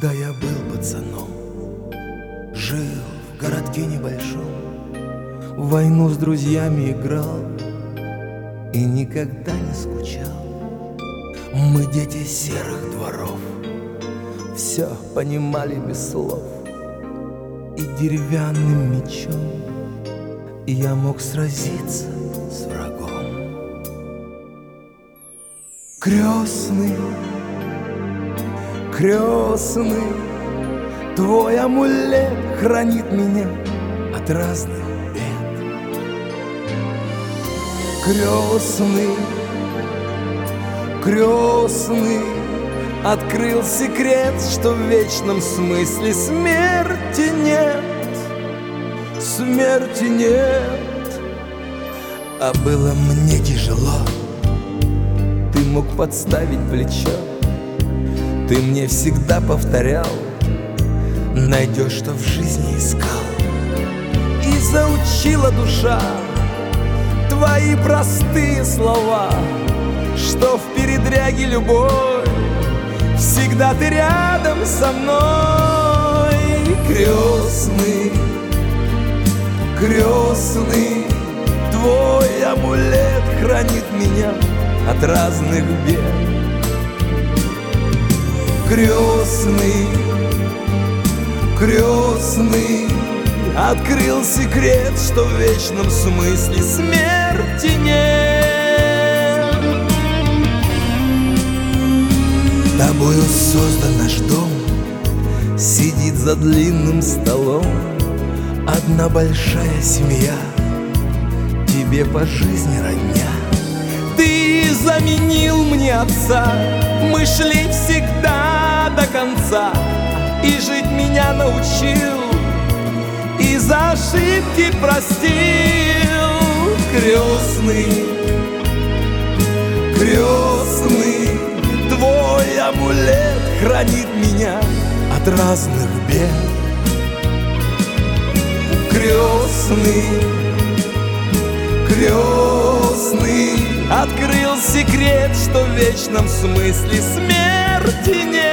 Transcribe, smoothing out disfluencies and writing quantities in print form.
Когда я был пацаном, жил в городке небольшом, в войну с друзьями играл и никогда не скучал. Мы дети серых дворов, все понимали без слов, и деревянным мечом я мог сразиться с врагом. Крестный, крестный, твой амулет хранит меня от разных бед. Крестный, крестный, открыл секрет, что в вечном смысле смерти нет, смерти нет. А было мне тяжело, ты мог подставить плечо, ты мне всегда повторял: найдешь, что в жизни искал. И заучила душа твои простые слова, что в передряге любовь всегда ты рядом со мной. Крестный, крестный, твой амулет хранит меня от разных бед. Крестный, крестный, открыл секрет, что в вечном смысле смерти нет. Тобою создан наш дом, сидит за длинным столом одна большая семья, тебе по жизни родня. Ты заменил мне отца, мы шли всегда до конца, и жить меня научил, и за ошибки простил. Крестный, крестный, твой амулет хранит меня от разных бед. Крестный, крестный, открыл секрет, что в вечном смысле смерти нет.